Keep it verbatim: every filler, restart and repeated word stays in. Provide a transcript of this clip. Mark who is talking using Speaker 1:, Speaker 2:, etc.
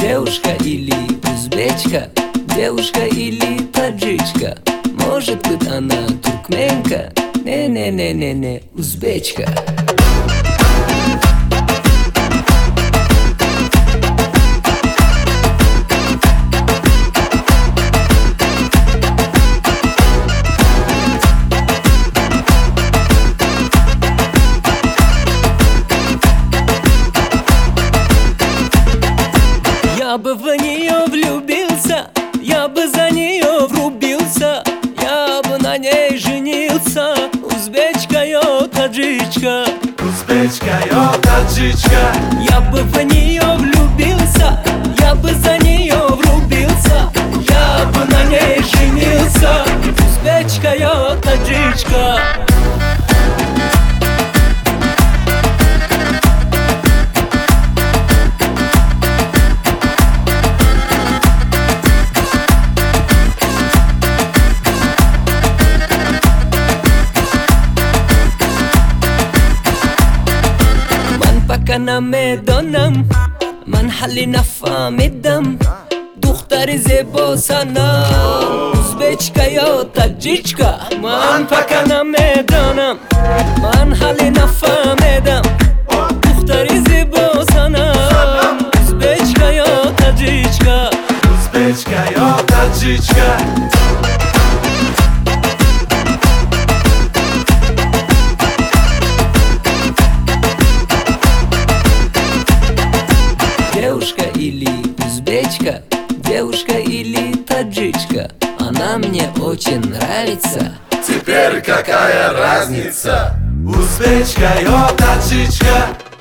Speaker 1: Девушка или узбечка, девушка или таджичка. Может быть она туркменка, не-не-не-не-не, узбечка. Я бы в нее влюбился, я бы за нее врубился, я бы на ней женился. Узбечка, йо, таджичка.
Speaker 2: Узбечка, йо, таджичка.
Speaker 1: Я бы в нее влюбился, я бы за нее врубился, я бы на ней женился. Узбечка, йо, таджичка. کنم دانم من حلی نفهمیدم دختر زیبا سنم ازبچکا یا تاجیچکا من پکنم میدانم من حلی نفهمیدم دختر زیبا سنم ازبچکا یا تاجیچکا
Speaker 2: узбечка, йо, таджичка.
Speaker 1: Девушка или узбечка, девушка или таджичка. Она мне очень нравится.
Speaker 2: Теперь какая разница? Узбечка, йо, таджичка.